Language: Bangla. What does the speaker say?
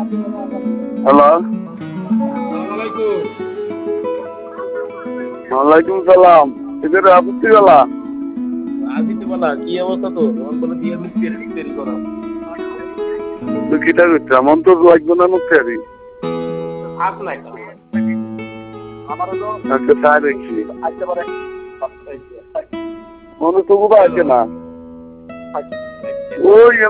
হ্যালো, ওয়ালাইকুম সালাম। এদের আপত্তি বলা কি অবস্থা তো বলে দিয়ে দেরি করা তুই কিটা করছিস? এমন তো লাগবে না মুখে আরি। আস নাই আমার হলো আচ্ছা তাই দেখছি আসতে পারে মনে তবু আছে না ওই